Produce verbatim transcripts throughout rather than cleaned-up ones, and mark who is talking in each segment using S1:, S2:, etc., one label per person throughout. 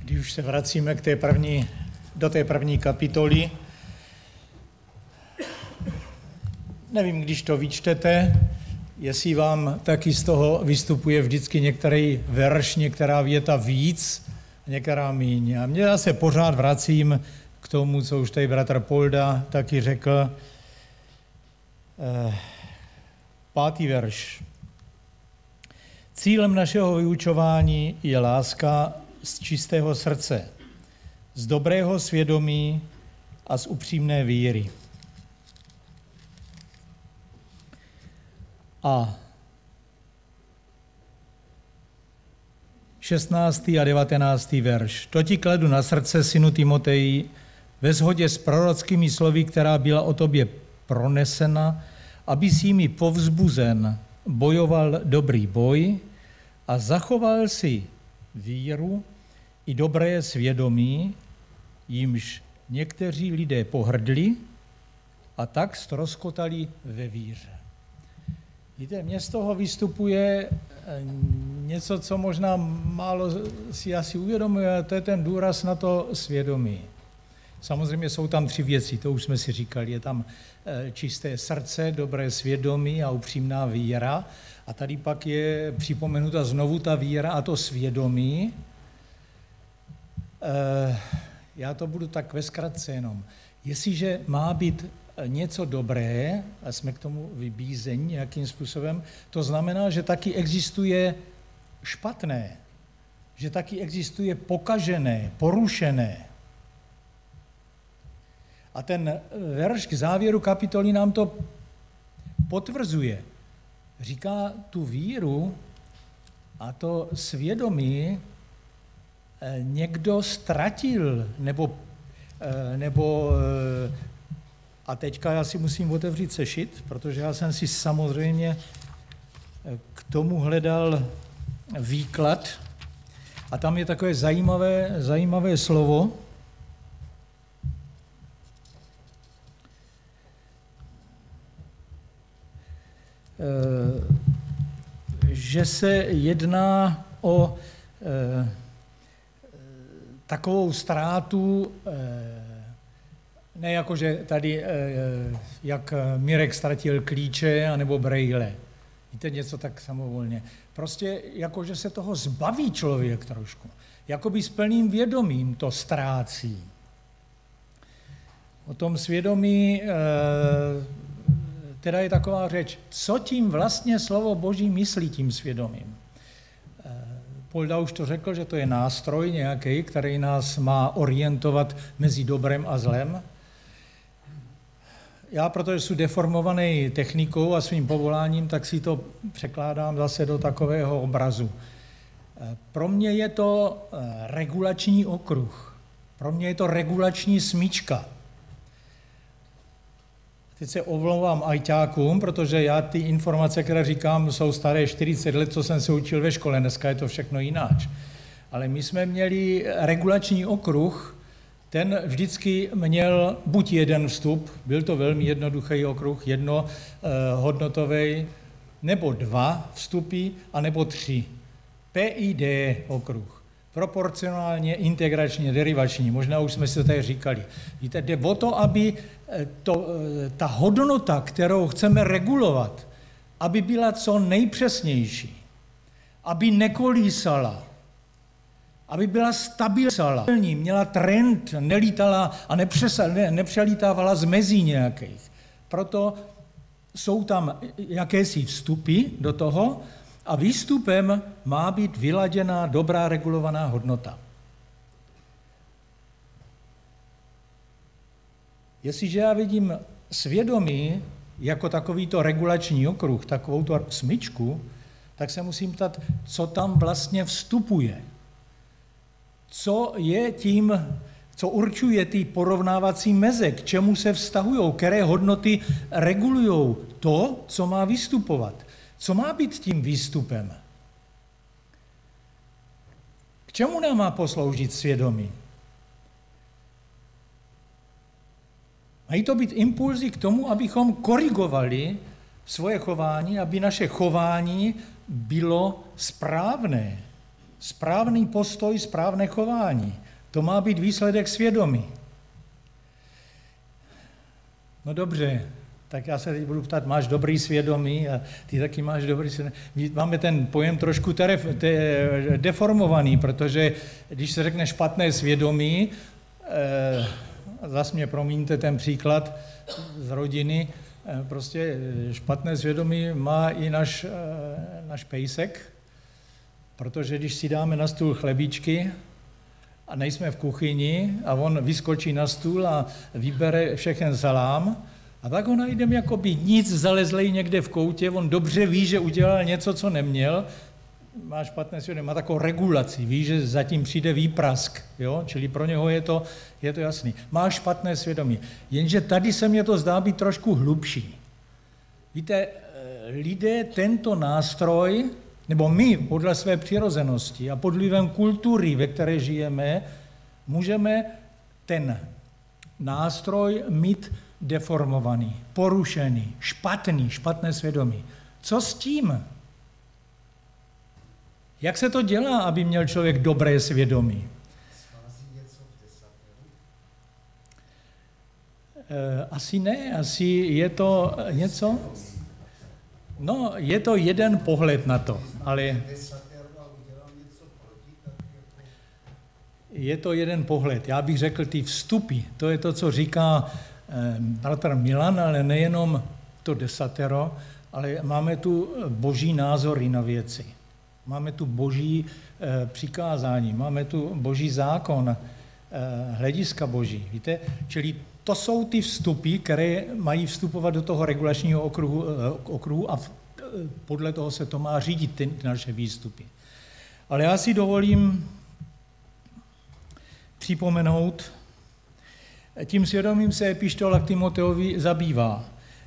S1: Když už se vracíme k té první, do té první kapitoly, nevím, když to vyčtete, jestli vám taky z toho vystupuje vždycky některý verš, některá věta víc, některá míň. A já se pořád vracím k tomu, co už tady bratr Polda taky řekl. Pátý verš. Cílem našeho vyučování je láska z čistého srdce, z dobrého svědomí a z upřímné víry. A šestnáctý a devatenáctý verš. To ti kladu na srdce, synu Timoteji, ve shodě s prorockými slovy, která byla o tobě pronesena, aby si jimi povzbuzen bojoval dobrý boj a zachoval si víru i dobré svědomí, jimž někteří lidé pohrdli a tak ztroskotali ve víře. Víte, mně z toho vystupuje něco, co možná málo si asi uvědomuje, to je ten důraz na to svědomí. Samozřejmě jsou tam tři věci, to už jsme si říkali, je tam čisté srdce, dobré svědomí a upřímná víra. A tady pak je připomenuta znovu ta víra a to svědomí. Já to budu tak ve zkratce jenom. Jestliže má být něco dobré, a jsme k tomu vybízení nějakým způsobem, to znamená, že taky existuje špatné, že taky existuje pokažené, porušené. A ten verš k závěru kapitoly nám to potvrzuje. Říká, tu víru a to svědomí někdo ztratil, nebo, nebo a teďka já si musím otevřít sešit, protože já jsem si samozřejmě k tomu hledal výklad a tam je takové zajímavé, zajímavé slovo, že se jedná o eh, takovou ztrátu, eh, ne jako, že tady, eh, jak Mirek ztratil klíče anebo brejle. Víte, něco tak samovolně. Prostě jako, že se toho zbaví člověk trošku. Jakoby s plným vědomím to ztrácí. O tom svědomí eh, teda je taková řeč, co tím vlastně slovo Boží myslí tím svědomím. Polda už to řekl, že to je nástroj nějaký, který nás má orientovat mezi dobrem a zlem. Já, protože jsem deformovaný technikou a svým povoláním, tak si to překládám zase do takového obrazu. Pro mě je to regulační okruh. Pro mě je to regulační smyčka. Teď se omlouvám ajťákům, protože já ty informace, které říkám, jsou staré čtyřicet let, co jsem se učil ve škole, dneska je to všechno jináč. Ale my jsme měli regulační okruh, ten vždycky měl buď jeden vstup, byl to velmi jednoduchý okruh, jedno eh, hodnotový, nebo dva vstupy, anebo tři. P I D okruh. Proporcionálně, integračně, derivační. Možná už jsme si to tady říkali. Víte, jde o to, aby to, ta hodnota, kterou chceme regulovat, aby byla co nejpřesnější, aby nekolísala, aby byla stabilní, měla trend, nelítala a ne, nepřelítávala z mezí nějakých. Proto jsou tam jakési vstupy do toho, a výstupem má být vyladěná, dobrá, regulovaná hodnota. Jestliže já vidím svědomí jako takovýto regulační okruh, takovouto smyčku, tak se musím ptat, co tam vlastně vstupuje. Co je tím, co určuje ty porovnávací meze, k čemu se vztahují, které hodnoty regulují to, co má vystupovat. Co má být tím výstupem? K čemu nám má posloužit svědomí? Mají to být impulzy k tomu, abychom korigovali svoje chování, aby naše chování bylo správné. správný postoj, správné chování. To má být výsledek svědomí. No dobře, tak já se teď budu ptát, máš dobrý svědomí a ty taky máš dobrý svědomí. Máme ten pojem trošku teref, te, deformovaný, protože když se řekne špatné svědomí, eh, zas mě promiňte ten příklad z rodiny, eh, prostě špatné svědomí má i náš, eh, náš pejsek, protože když si dáme na stůl chlebíčky a nejsme v kuchyni a on vyskočí na stůl a vybere všechen salám, a tak ho najdeme jako by nic, zalezlej někde v koutě, on dobře ví, že udělal něco, co neměl, má špatné svědomí, má takovou regulaci, ví, že zatím přijde výprask, jo? Čili pro něho je to, je to jasný. Má špatné svědomí, jenže tady se mně to zdá být trošku hlubší. Víte, lidé tento nástroj, nebo my podle své přirozenosti a pod vlivem kultury, ve které žijeme, můžeme ten nástroj mít deformovaný, porušený, špatný, špatné svědomí. Co s tím? Jak se to dělá, aby měl člověk dobré svědomí? Asi ne, asi je to něco... No, je to jeden pohled na to, ale... Je to jeden pohled. Já bych řekl, ty vstupy, to je to, co říká bratr Milan, ale nejenom to desatero, ale máme tu boží názory na věci. Máme tu boží eh, přikázání, máme tu boží zákon, eh, hlediska boží, víte? Čili to jsou ty vstupy, které mají vstupovat do toho regulačního okruhu, eh, okruhu a v, eh, podle toho se to má řídit, ty naše výstupy. Ale já si dovolím připomenout, tím svědomím se epištola k Timoteovi zabývá.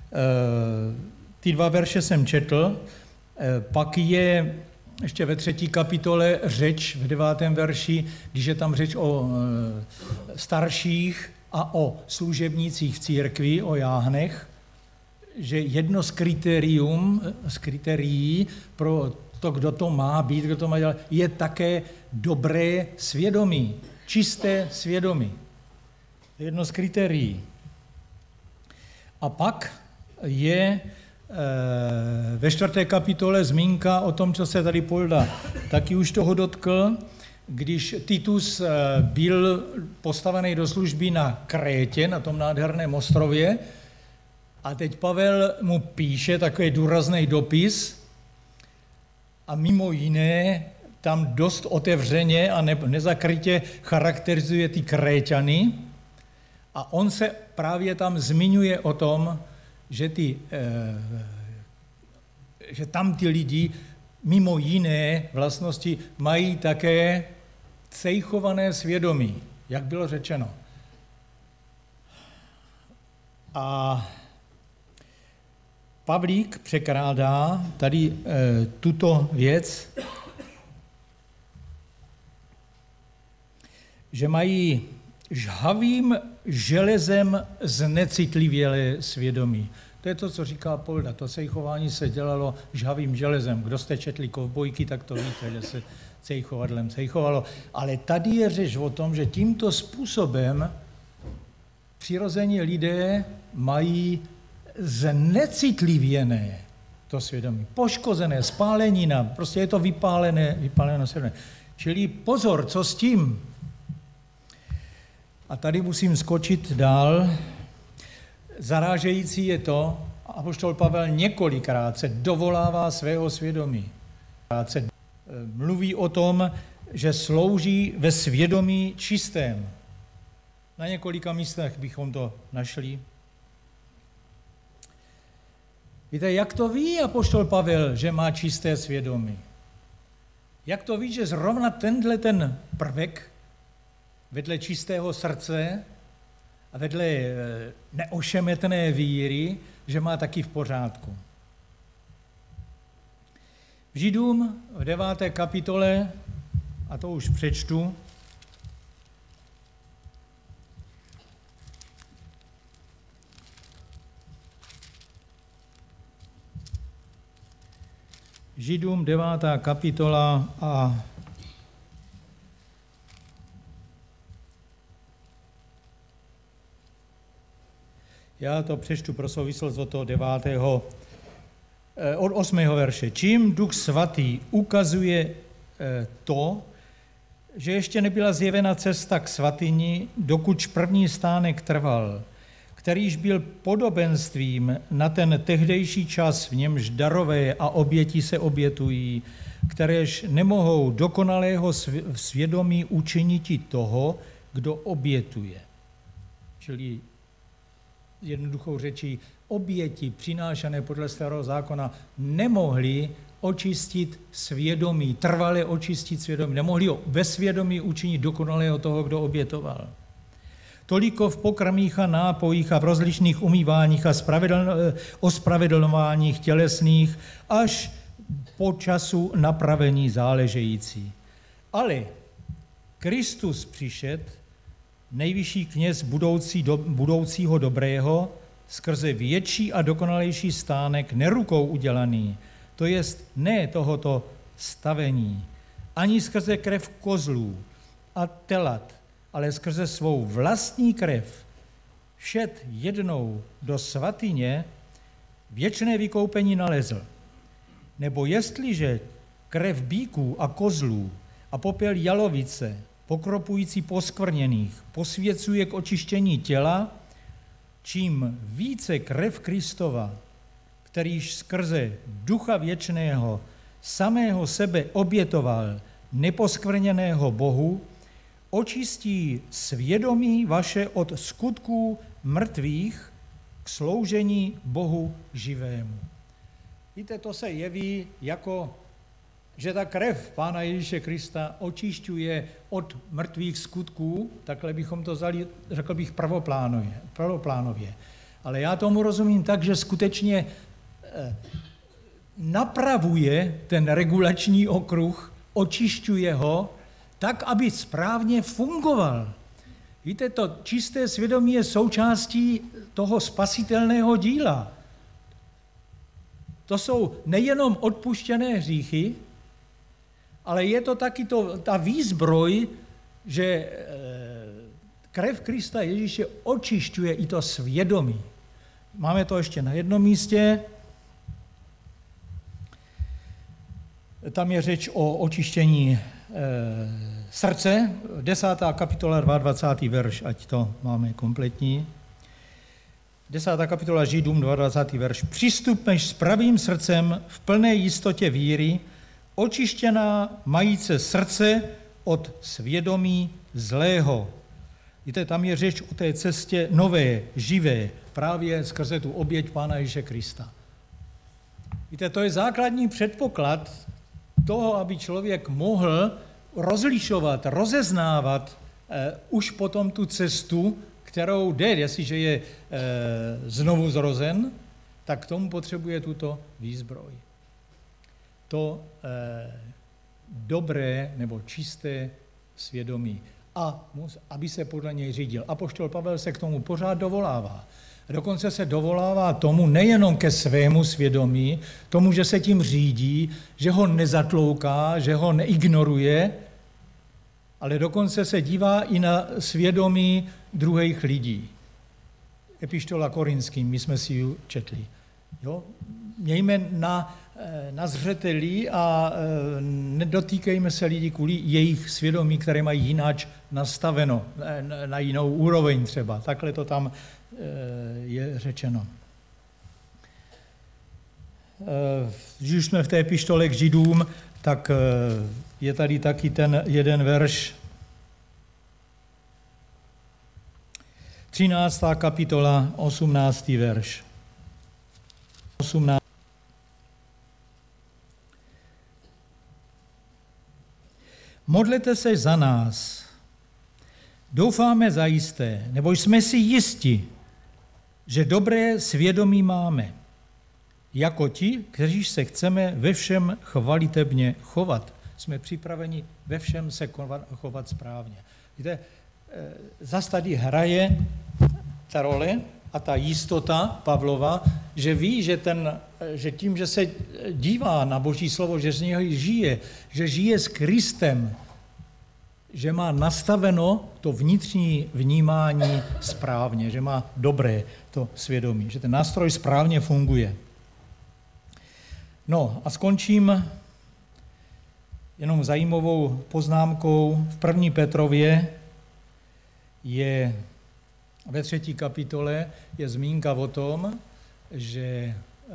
S1: Ty dva verše jsem četl, pak je ještě ve třetí kapitole řeč v devátém verši, když je tam řeč o starších a o služebnících v církvi, o jáhnech, že jedno z kritérium, z kritérií pro to, kdo to má být, kdo to má dělat, je také dobré svědomí, čisté svědomí. Jedno z kritérií. A pak je e, ve čtvrté kapitole zmínka o tom, co se tady Polda taky už toho dotkl, když Titus e, byl postavený do služby na Krétě, na tom nádherném ostrově, a teď Pavel mu píše takový důrazný dopis a mimo jiné tam dost otevřeně a ne, nezakrytě charakterizuje ty Kréťany. A on se právě tam zmiňuje o tom, že, ty, eh, že tam ty lidi mimo jiné vlastnosti mají také cejchované svědomí, jak bylo řečeno. A Pavlík překrádá tady eh, tuto věc, že mají žhavým železem znecitlivělé svědomí. To je to, co říká Polda. To cejchování se dělalo žhavým železem. Kdo jste četli Kovbojky, tak to víte, že se cejchovadlem cejchovalo. Ale tady je řeč o tom, že tímto způsobem přirození lidé mají znecitlivěné to svědomí. Poškozené, spálenina, prostě je to vypálené, vypálené svědomí. Čili pozor, co s tím? A tady musím skočit dál. Zarážející je to, apoštol Pavel několikrát se dovolává svého svědomí. Se mluví o tom, že slouží ve svědomí čistém. Na několika místech bychom to našli. Víte, jak to ví apoštol Pavel, že má čisté svědomí? Jak to ví, že zrovna tenhle ten prvek vedle čistého srdce a vedle neošemetné víry, že má taky v pořádku? V Židům v deváté kapitole, a to už přečtu, Židům devátá kapitola a Já to přečtu pro souvislost od toho devátého, od osmého verše. Čím Duch Svatý ukazuje to, že ještě nebyla zjevena cesta k svatyni, dokud první stánek trval, kterýž byl podobenstvím na ten tehdejší čas, v němž darové a oběti se obětují, kteréž nemohou dokonalého svědomí učiniti toho, kdo obětuje. Čili jednoduchou řečí, oběti přinášané podle starého zákona nemohly očistit svědomí, trvale očistit svědomí, nemohli ho ve svědomí učinit dokonalého toho, kdo obětoval. Toliko v pokrmích a nápojích a v rozličných umýváních a ospravedlňováních tělesných až po času napravení záležející. Ale Kristus přišed, nejvyšší kněz budoucí do, budoucího dobrého, skrze větší a dokonalejší stánek nerukou udělaný, to jest ne tohoto stavení, ani skrze krev kozlů a telat, ale skrze svou vlastní krev všet jednou do svatyně věčné vykoupení nalezl. Nebo jestliže krev bíků a kozlů a popel jalovice, pokropující poskvrněných, posvěcuje k očištění těla, čím více krev Kristova, kterýž skrze Ducha věčného samého sebe obětoval neposkvrněného Bohu, očistí svědomí vaše od skutků mrtvých k sloužení Bohu živému. Víte, to se jeví jako, že ta krev Pána Ježíše Krista očišťuje od mrtvých skutků, takhle bychom to vzali, řekl bych, prvoplánově, prvoplánově. Ale já tomu rozumím tak, že skutečně eh, napravuje ten regulační okruh, očišťuje ho, tak, aby správně fungoval. Víte, to čisté svědomí je součástí toho spasitelného díla. To jsou nejenom odpuštěné hříchy, ale je to taky to, ta výzbroj, že krev Krista Ježíše očišťuje i to svědomí. Máme to ještě na jednom místě. Tam je řeč o očištění srdce, desátá kapitola, dvacátý druhý verš, ať to máme kompletní. Desátá kapitola Židům, dvacátý druhý verš. Přistupneš s pravým srdcem v plné jistotě víry, očištěná majíce srdce od svědomí zlého. Víte, tam je řeč o té cestě nové, živé, právě skrze tu oběť Pána Ježíše Krista. Víte, to je základní předpoklad toho, aby člověk mohl rozlišovat, rozeznávat eh, už potom tu cestu, kterou jde, jestliže je eh, znovu zrozen, tak k tomu potřebuje tuto výzbroj. To eh, dobré nebo čisté svědomí. A mus, aby se podle něj řídil. Apoštol Pavel se k tomu pořád dovolává. Dokonce se dovolává tomu nejenom ke svému svědomí, tomu, že se tím řídí, že ho nezatlouká, že ho neignoruje, ale dokonce se dívá i na svědomí druhých lidí. Epištola Korinským, my jsme si ji četli. Jo? Mějme na, na zřeteli a nedotýkejme se lidí kvůli jejich svědomí, které mají jináč nastaveno, na jinou úroveň třeba. Takhle to tam je řečeno. Když jsme v té epištole k Židům, tak je tady taky ten jeden verš. třináctá kapitola, osmnáctý verš. osmnáctý. Modlete se za nás. Doufáme zajisté, nebo jsme si jisti, že dobré svědomí máme, jako ti, kteří se chceme ve všem chvalitebně chovat. Jsme připraveni ve všem se chovat správně. Víte, zas tady hraje ta role a ta jistota Pavlova, že ví, že, ten, že tím, že se dívá na Boží slovo, že z něho žije, že žije s Kristem, že má nastaveno to vnitřní vnímání správně, že má dobré to svědomí, že ten nástroj správně funguje. No a skončím jenom zajímavou poznámkou. V první Petrově je ve třetí kapitole je zmínka o tom, že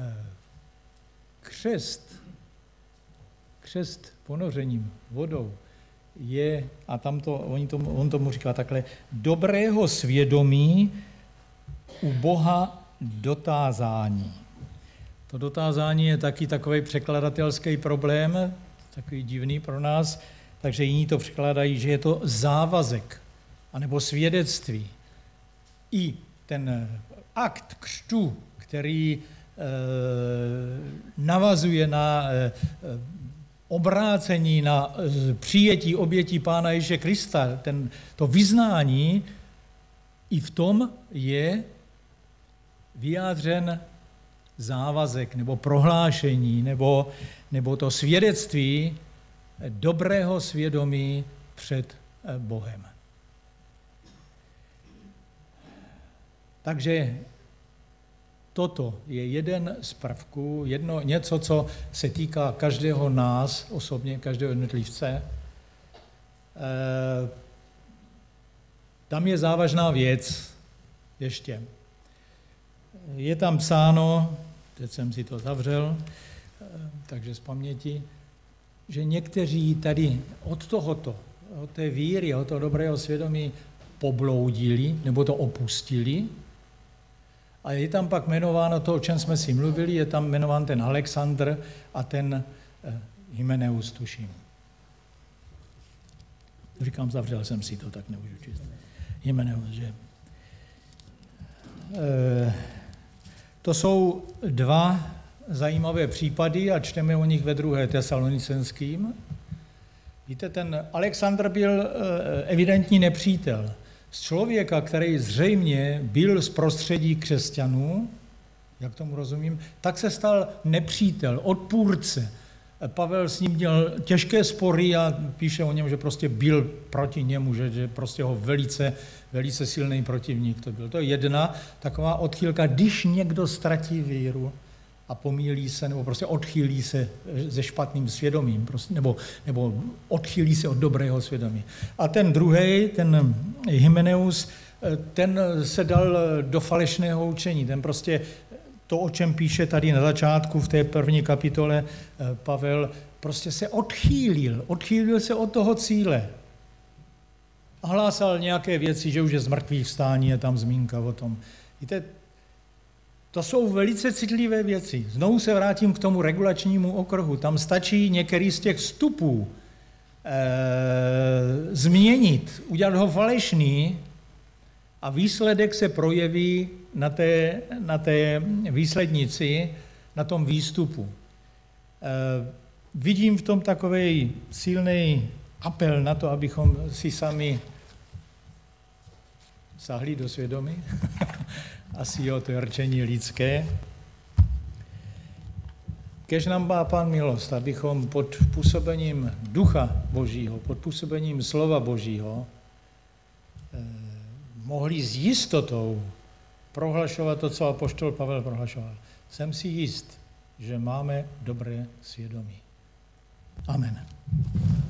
S1: křest, křest ponořením vodou je, a tam to, on, tomu, on tomu říká takhle, dobrého svědomí u Boha dotázání. To dotázání je taky takový překladatelský problém, takový divný pro nás, takže jiní to překládají, že je to závazek, anebo svědectví. I ten akt křtu, který e, navazuje na e, obrácení, na e, přijetí obětí Pána Ježíše Krista, ten, to vyznání, i v tom je vyjádřen závazek nebo prohlášení nebo, nebo to svědectví dobrého svědomí před Bohem. Takže toto je jeden z prvků, jedno, něco, co se týká každého nás, osobně každého jednotlivce. E, tam je závažná věc ještě. Je tam psáno, teď jsem si to zavřel, takže z paměti, že někteří tady od tohoto, od té víry, od toho dobrého svědomí pobloudili, nebo to opustili. A je tam pak jmenováno to, o čem jsme si mluvili, je tam jmenován ten Alexandr a ten eh, Hymeneus, tuším. Říkám, zavřel jsem si to, tak nemůžu číst. Hymeneus, že? Eh, to jsou dva zajímavé případy a čteme o nich ve druhé Tesalonicenským. Víte, ten Alexandr byl eh, evidentní nepřítel. Z člověka, který zřejmě byl z prostředí křesťanů, jak tomu rozumím, tak se stal nepřítel, odpůrce. Pavel s ním měl těžké spory a píše o něm, že prostě byl proti němu, že, že prostě ho velice, velice silný protivník to byl. To je jedna taková odchýlka, když někdo ztratí víru a pomílí se, nebo prostě odchýlí se se špatným svědomím, prostě, nebo, nebo odchýlí se od dobrého svědomí. A ten druhý, ten Hymeneus, ten se dal do falešného učení. Ten prostě to, o čem píše tady na začátku v té první kapitole Pavel, prostě se odchýlil. Odchýlil se od toho cíle. A hlásal nějaké věci, že už je z mrtvých vstání, je tam zmínka o tom. Víte, to jsou velice citlivé věci. Znovu se vrátím k tomu regulačnímu okruhu. Tam stačí některý z těch vstupů e, změnit, udělat ho falešný a výsledek se projeví na té, na té výslednici, na tom výstupu. E, vidím v tom takovej silný apel na to, abychom si sami sahli do svědomí. Asi jo, to je rčení lidské. Kež nám má Pán milost, abychom pod působením Ducha Božího, pod působením Slova Božího eh, mohli s jistotou prohlašovat to, co apoštol Pavel prohlašoval. Jsem si jist, že máme dobré svědomí. Amen.